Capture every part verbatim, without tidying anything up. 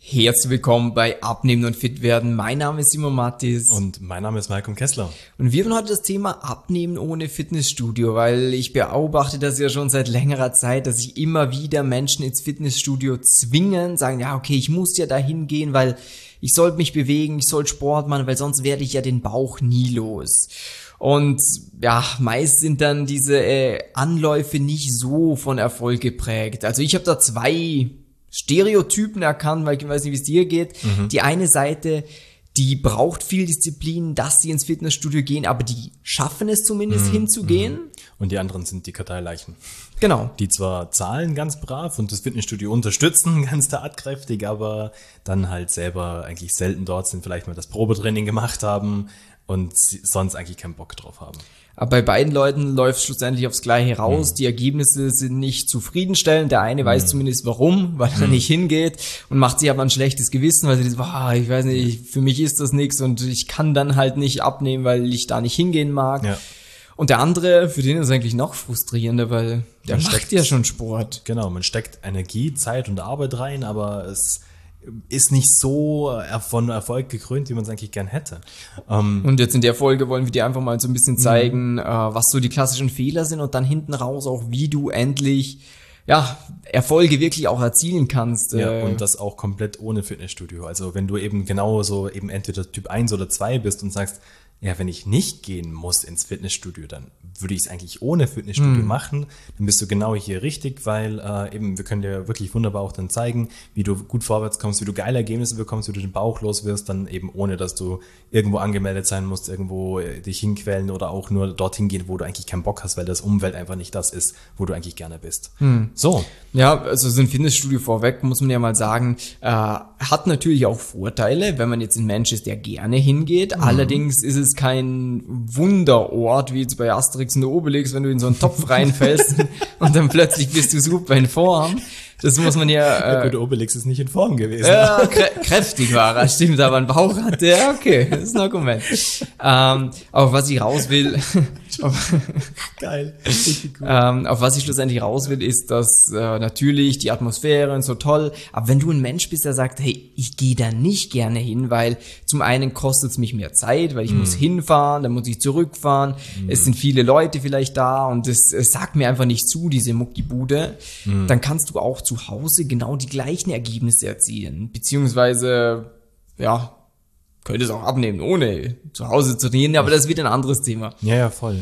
Herzlich willkommen bei Abnehmen und Fit werden. Mein Name ist Simon Mattis. Und mein Name ist Malcolm Kessler. Und wir haben heute das Thema Abnehmen ohne Fitnessstudio, weil ich beobachte das ja schon seit längerer Zeit, dass sich immer wieder Menschen ins Fitnessstudio zwingen, sagen, ja okay, ich muss ja dahin gehen, weil ich sollte mich bewegen, ich soll Sport machen, weil sonst werde ich ja den Bauch nie los. Und ja, meist sind dann diese äh, Anläufe nicht so von Erfolg geprägt. Also ich habe da zwei Stereotypen erkannt, weil ich weiß nicht, wie es dir geht. Mhm. Die eine Seite, die braucht viel Disziplin, dass sie ins Fitnessstudio gehen, aber die schaffen es zumindest mhm. hinzugehen. Und die anderen sind die Karteileichen. Genau. Die zwar zahlen ganz brav und das Fitnessstudio unterstützen ganz tatkräftig, aber dann halt selber eigentlich selten dort sind, vielleicht mal das Probetraining gemacht haben und sonst eigentlich keinen Bock drauf haben. Aber bei beiden Leuten läuft es schlussendlich aufs Gleiche raus. Mhm. Die Ergebnisse sind nicht zufriedenstellend. Der eine mhm. weiß zumindest warum, weil er mhm. nicht hingeht und macht sich aber ein schlechtes Gewissen, weil sie sagt, oh, ich weiß nicht, für mich ist das nichts und ich kann dann halt nicht abnehmen, weil ich da nicht hingehen mag. Ja. Und der andere, für den ist es eigentlich noch frustrierender, weil der man macht steckt, ja schon Sport. Genau, man steckt Energie, Zeit und Arbeit rein, aber es ist nicht so von Erfolg gekrönt, wie man es eigentlich gern hätte. Ähm und jetzt in der Folge wollen wir dir einfach mal so ein bisschen zeigen, mhm. äh, was so die klassischen Fehler sind und dann hinten raus auch, wie du endlich ja Erfolge wirklich auch erzielen kannst. Ja, äh und das auch komplett ohne Fitnessstudio. Also wenn du eben genau so eben entweder Typ eins oder zwei bist und sagst, ja, wenn ich nicht gehen muss ins Fitnessstudio, dann würde ich es eigentlich ohne Fitnessstudio mm. machen. Dann bist du genau hier richtig, weil äh, eben wir können dir wirklich wunderbar auch dann zeigen, wie du gut vorwärts kommst, wie du geile Ergebnisse bekommst, wie du den Bauch los wirst, dann eben ohne, dass du irgendwo angemeldet sein musst, irgendwo dich hinquälen oder auch nur dorthin gehen, wo du eigentlich keinen Bock hast, weil das Umwelt einfach nicht das ist, wo du eigentlich gerne bist. Mm. So. Ja, also so ein Fitnessstudio vorweg, muss man ja mal sagen, äh, hat natürlich auch Vorteile, wenn man jetzt ein Mensch ist, der gerne hingeht. Mm. Allerdings ist es kein Wunderort, wie jetzt bei Asterix und Obelix, wenn du in so einen Topf reinfällst und dann plötzlich bist du super in Form. Das muss man ja... Äh, ja gut, Obelix ist nicht in Form gewesen. Ja, krä- kräftig war er, stimmt, aber einen Bauch hatte er, okay, das ist ein Argument. Ähm, aber was ich raus will... auf, Geil, richtig cool. Ähm, auf was ich schlussendlich raus will, ist, dass äh, natürlich die Atmosphäre und so toll, aber wenn du ein Mensch bist, der sagt, hey, ich gehe da nicht gerne hin, weil zum einen kostet es mich mehr Zeit, weil ich mm. muss hinfahren, dann muss ich zurückfahren, mm. es sind viele Leute vielleicht da und es, es sagt mir einfach nicht zu, diese Muckibude, mm. dann kannst du auch zu Hause genau die gleichen Ergebnisse erzielen, beziehungsweise, ja, könnte es auch abnehmen, ohne zu Hause zu trainieren, aber das ist wieder ein anderes Thema. Ja, ja, voll.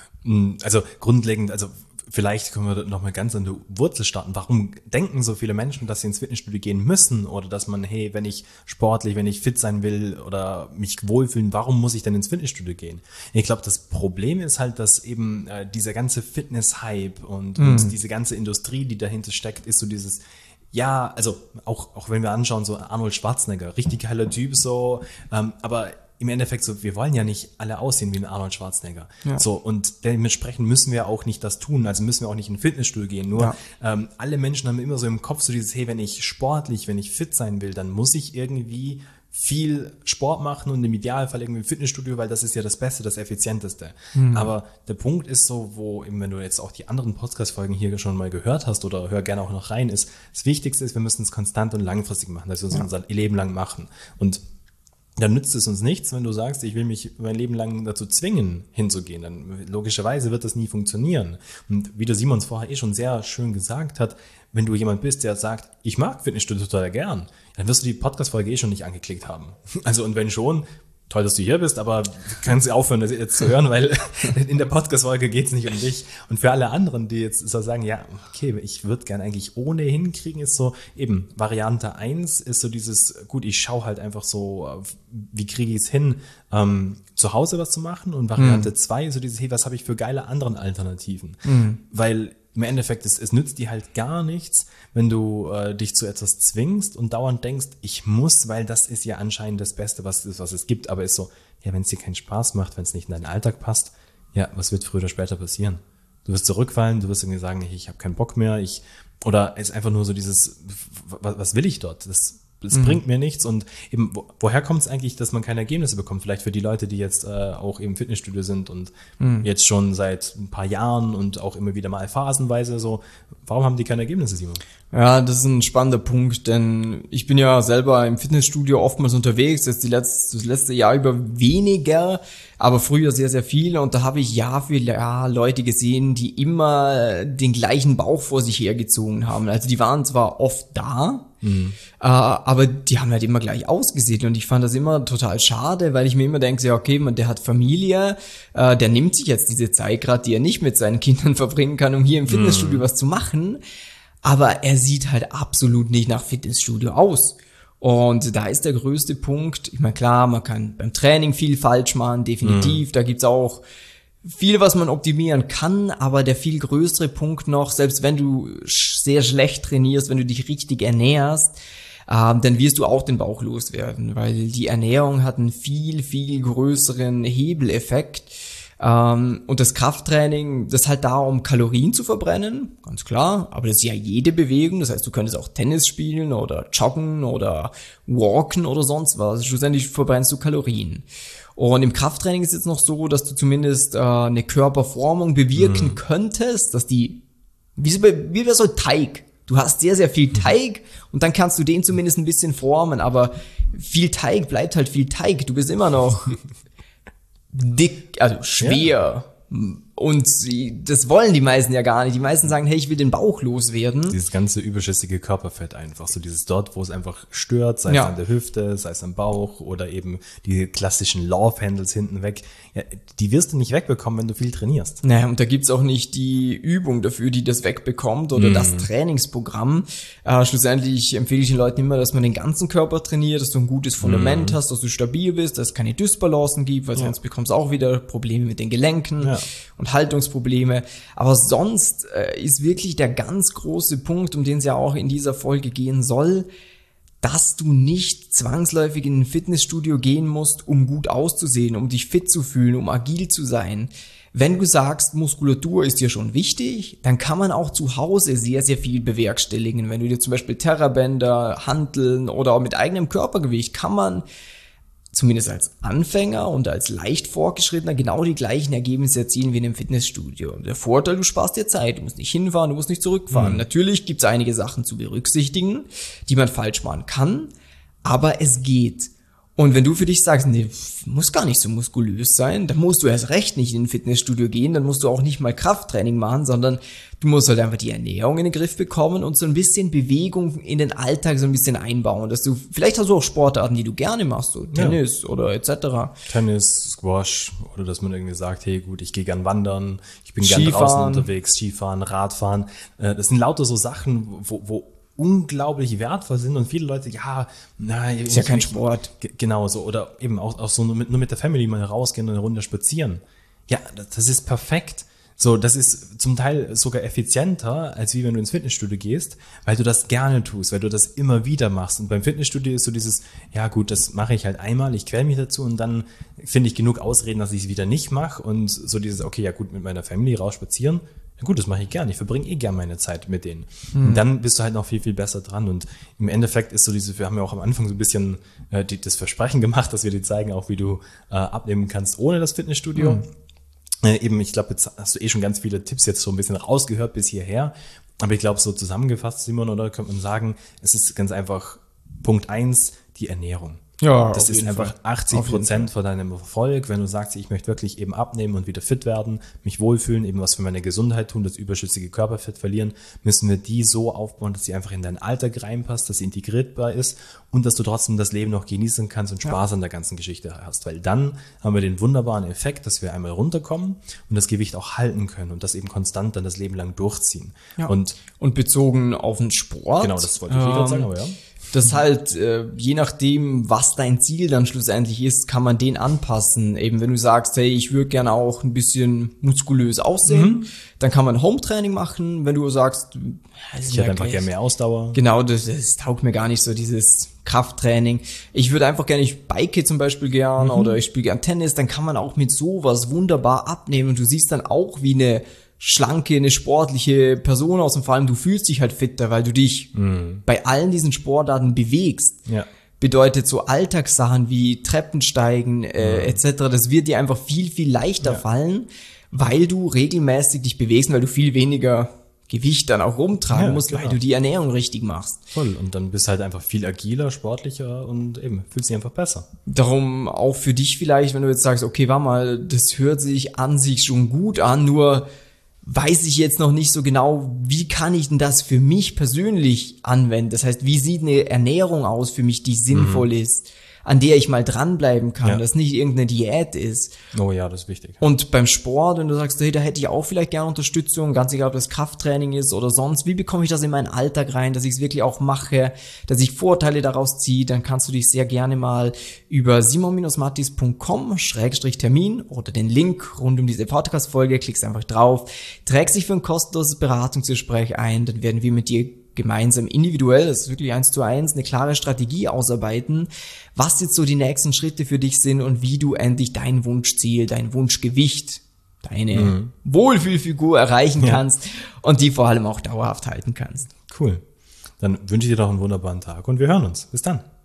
Also grundlegend, also vielleicht können wir noch mal ganz an der Wurzel starten. Warum denken so viele Menschen, dass sie ins Fitnessstudio gehen müssen oder dass man, hey, wenn ich sportlich, wenn ich fit sein will oder mich wohlfühlen, warum muss ich denn ins Fitnessstudio gehen? Ich glaube, das Problem ist halt, dass eben äh, dieser ganze Fitness-Hype und, mhm. und diese ganze Industrie, die dahinter steckt, ist so dieses ja, also auch, auch wenn wir anschauen, so Arnold Schwarzenegger, richtig geiler Typ, so, ähm, aber im Endeffekt so, wir wollen ja nicht alle aussehen wie ein Arnold Schwarzenegger. Ja. So, und dementsprechend müssen wir auch nicht das tun, also müssen wir auch nicht in ein Fitnessstudio gehen. Nur ja. ähm, alle Menschen haben immer so im Kopf so dieses, hey, wenn ich sportlich, wenn ich fit sein will, dann muss ich irgendwie viel Sport machen und im Idealfall irgendwie im Fitnessstudio, weil das ist ja das Beste, das Effizienteste. Mhm. Aber der Punkt ist so, wo eben, wenn du jetzt auch die anderen Podcast-Folgen hier schon mal gehört hast oder hör gerne auch noch rein, ist, das Wichtigste ist, wir müssen es konstant und langfristig machen, dass wir es ja. unser Leben lang machen. Und dann nützt es uns nichts, wenn du sagst, ich will mich mein Leben lang dazu zwingen, hinzugehen. Dann logischerweise wird das nie funktionieren. Und wie der Simon es vorher eh schon sehr schön gesagt hat, wenn du jemand bist, der sagt, ich mag Fitnessstudio total gern, dann wirst du die Podcast-Folge eh schon nicht angeklickt haben. Also und wenn schon, toll, dass du hier bist, aber kannst du aufhören, das jetzt zu hören, weil in der Podcast-Folge geht es nicht um dich. Und für alle anderen, die jetzt so sagen, ja, okay, ich würde gern eigentlich ohne hinkriegen, ist so eben Variante eins ist so dieses, gut, ich schaue halt einfach so, wie kriege ich es hin, ähm, zu Hause was zu machen. Und Variante zwei mhm. ist so dieses, hey, was habe ich für geile anderen Alternativen? Mhm. Weil im Endeffekt, es, es nützt dir halt gar nichts, wenn du äh, dich zu etwas zwingst und dauernd denkst, ich muss, weil das ist ja anscheinend das Beste, was, ist, was es gibt. Aber ist so, ja, wenn es dir keinen Spaß macht, wenn es nicht in deinen Alltag passt, ja, was wird früher oder später passieren? Du wirst zurückfallen, du wirst irgendwie sagen, ich habe keinen Bock mehr, ich oder es ist einfach nur so dieses, was, was will ich dort? Das Das mhm. bringt mir nichts. Und eben, wo, woher kommt es eigentlich, dass man keine Ergebnisse bekommt? Vielleicht für die Leute, die jetzt äh, auch im Fitnessstudio sind und mhm. jetzt schon seit ein paar Jahren und auch immer wieder mal phasenweise so. Warum haben die keine Ergebnisse, Simon? Ja, das ist ein spannender Punkt, denn ich bin ja selber im Fitnessstudio oftmals unterwegs, jetzt die letzte, das letzte Jahr über weniger, aber früher sehr, sehr viel und da habe ich Jahr für Jahr Leute gesehen, die immer den gleichen Bauch vor sich hergezogen haben. Also die waren zwar oft da, mhm. äh, aber die haben halt immer gleich ausgesehen und ich fand das immer total schade, weil ich mir immer denke, ja okay, man, der hat Familie, äh, der nimmt sich jetzt diese Zeit gerade, die er nicht mit seinen Kindern verbringen kann, um hier im Fitnessstudio mhm. was zu machen. Aber er sieht halt absolut nicht nach Fitnessstudio aus. Und da ist der größte Punkt, ich meine klar, man kann beim Training viel falsch machen, definitiv, mhm. da gibt's auch viel, was man optimieren kann, aber der viel größere Punkt noch, selbst wenn du sehr schlecht trainierst, wenn du dich richtig ernährst, ähm, dann wirst du auch den Bauch loswerden, weil die Ernährung hat einen viel, viel größeren Hebeleffekt. Ähm, und das Krafttraining, das ist halt da, um Kalorien zu verbrennen, ganz klar, aber das ist ja jede Bewegung, das heißt, du könntest auch Tennis spielen oder joggen oder walken oder sonst was, schlussendlich verbrennst du Kalorien. Und im Krafttraining ist es jetzt noch so, dass du zumindest äh, eine Körperformung bewirken mhm. könntest, dass die, wie, so bei, wie bei so Teig, du hast sehr, sehr viel Teig und dann kannst du den zumindest ein bisschen formen, aber viel Teig bleibt halt viel Teig, du bist immer noch dick, also schwer. Ja. Und das wollen die meisten ja gar nicht. Die meisten sagen, hey, ich will den Bauch loswerden. Dieses ganze überschüssige Körperfett einfach. So dieses dort, wo es einfach stört, sei ja. es an der Hüfte, sei es am Bauch oder eben die klassischen Love Handles hinten weg. Ja, die wirst du nicht wegbekommen, wenn du viel trainierst. Naja, und da gibt's auch nicht die Übung dafür, die das wegbekommt oder mm. das Trainingsprogramm. Äh, schlussendlich empfehle ich den Leuten immer, dass man den ganzen Körper trainiert, dass du ein gutes Fundament mm. hast, dass du stabil bist, dass es keine Dysbalancen gibt, weil ja. sonst bekommst du auch wieder Probleme mit den Gelenken. Ja. Und Haltungsprobleme. Aber sonst äh, ist wirklich der ganz große Punkt, um den es ja auch in dieser Folge gehen soll, dass du nicht zwangsläufig in ein Fitnessstudio gehen musst, um gut auszusehen, um dich fit zu fühlen, um agil zu sein. Wenn du sagst, Muskulatur ist dir schon wichtig, dann kann man auch zu Hause sehr, sehr viel bewerkstelligen. Wenn du dir zum Beispiel Terrabänder, Hanteln oder auch mit eigenem Körpergewicht kann man zumindest als Anfänger und als leicht Fortgeschrittener genau die gleichen Ergebnisse erzielen wie in einem Fitnessstudio. Der Vorteil, du sparst dir Zeit, du musst nicht hinfahren, du musst nicht zurückfahren. Mhm. Natürlich gibt es einige Sachen zu berücksichtigen, die man falsch machen kann, aber es geht. Und wenn du für dich sagst, nee, muss gar nicht so muskulös sein, dann musst du erst recht nicht in ein Fitnessstudio gehen, dann musst du auch nicht mal Krafttraining machen, sondern du musst halt einfach die Ernährung in den Griff bekommen und so ein bisschen Bewegung in den Alltag so ein bisschen einbauen, dass du, vielleicht hast du auch Sportarten, die du gerne machst, so Tennis ja. oder et cetera. Tennis, Squash oder dass man irgendwie sagt, hey gut, ich gehe gern wandern, ich bin gern draußen unterwegs, Skifahren, Radfahren. Das sind lauter so Sachen, wo, wo unglaublich wertvoll sind und viele Leute, ja, na, ist ja kein Sport. Genau so, oder eben auch, auch so nur mit, nur mit der Family mal rausgehen und eine Runde spazieren. Ja, das, das ist perfekt. So, das ist zum Teil sogar effizienter, als wie wenn du ins Fitnessstudio gehst, weil du das gerne tust, weil du das immer wieder machst. Und beim Fitnessstudio ist so dieses, ja gut, das mache ich halt einmal, ich quäl mich dazu und dann finde ich genug Ausreden, dass ich es wieder nicht mache und so dieses, okay, ja gut, mit meiner Family raus spazieren. Ja gut, das mache ich gern. Ich verbringe eh gern meine Zeit mit denen. Mhm. Und dann bist du halt noch viel, viel besser dran. Und im Endeffekt ist so diese, wir haben ja auch am Anfang so ein bisschen äh, die, das Versprechen gemacht, dass wir dir zeigen, auch wie du äh, abnehmen kannst ohne das Fitnessstudio. Mhm. Äh, eben, ich glaube, jetzt hast du eh schon ganz viele Tipps jetzt so ein bisschen rausgehört bis hierher. Aber ich glaube, so zusammengefasst, Simon, oder könnte man sagen, es ist ganz einfach Punkt eins, die Ernährung. Ja, das ist einfach Fall. achtzig Prozent von deinem Erfolg, wenn du sagst, ich möchte wirklich eben abnehmen und wieder fit werden, mich wohlfühlen, eben was für meine Gesundheit tun, das überschüssige Körperfett verlieren, müssen wir die so aufbauen, dass sie einfach in deinen Alltag reinpasst, dass sie integrierbar ist und dass du trotzdem das Leben noch genießen kannst und Spaß ja. an der ganzen Geschichte hast. Weil dann haben wir den wunderbaren Effekt, dass wir einmal runterkommen und das Gewicht auch halten können und das eben konstant dann das Leben lang durchziehen. Ja. Und, und bezogen auf den Sport. Genau, das wollte ich ähm, gerade sagen, aber ja. Das halt, äh, je nachdem, was dein Ziel dann schlussendlich ist, kann man den anpassen. Eben wenn du sagst, hey, ich würde gerne auch ein bisschen muskulös aussehen, mhm. dann kann man Home-Training machen. Wenn du sagst, ich hätte einfach gerne mehr Ausdauer. Genau, das, das taugt mir gar nicht so, dieses Krafttraining. Ich würde einfach gerne, ich bike zum Beispiel gern mhm. oder ich spiele gern Tennis, dann kann man auch mit sowas wunderbar abnehmen und du siehst dann auch wie eine schlanke, eine sportliche Person aus und vor allem du fühlst dich halt fitter, weil du dich mm. bei allen diesen Sportarten bewegst. Ja. Bedeutet so Alltagssachen wie Treppensteigen äh, mm. et cetera, das wird dir einfach viel, viel leichter ja. fallen, weil du regelmäßig dich bewegst, weil du viel weniger Gewicht dann auch rumtragen Ja, musst, genau. weil du die Ernährung richtig machst. Voll. Und dann bist du halt einfach viel agiler, sportlicher und eben fühlst dich einfach besser. Darum auch für dich vielleicht, wenn du jetzt sagst, okay, warte mal, das hört sich an sich schon gut an, nur weiß ich jetzt noch nicht so genau, wie kann ich denn das für mich persönlich anwenden? Das heißt, wie sieht eine Ernährung aus für mich, die sinnvoll mhm. ist, an der ich mal dranbleiben kann, ja. dass nicht irgendeine Diät ist. Oh ja, das ist wichtig. Und beim Sport, wenn du sagst, hey, da hätte ich auch vielleicht gerne Unterstützung, ganz egal, ob das Krafttraining ist oder sonst, wie bekomme ich das in meinen Alltag rein, dass ich es wirklich auch mache, dass ich Vorteile daraus ziehe, dann kannst du dich sehr gerne mal über simon mattis punkt com Schrägstrich Termin oder den Link rund um diese Podcast-Folge, klickst einfach drauf, trägst dich für ein kostenloses Beratungsgespräch ein, dann werden wir mit dir gemeinsam individuell, das ist wirklich eins zu eins, eine klare Strategie ausarbeiten, was jetzt so die nächsten Schritte für dich sind und wie du endlich dein Wunschziel, dein Wunschgewicht, deine mhm. Wohlfühlfigur erreichen ja. kannst und die vor allem auch dauerhaft halten kannst. Cool. Dann wünsche ich dir doch einen wunderbaren Tag und wir hören uns. Bis dann.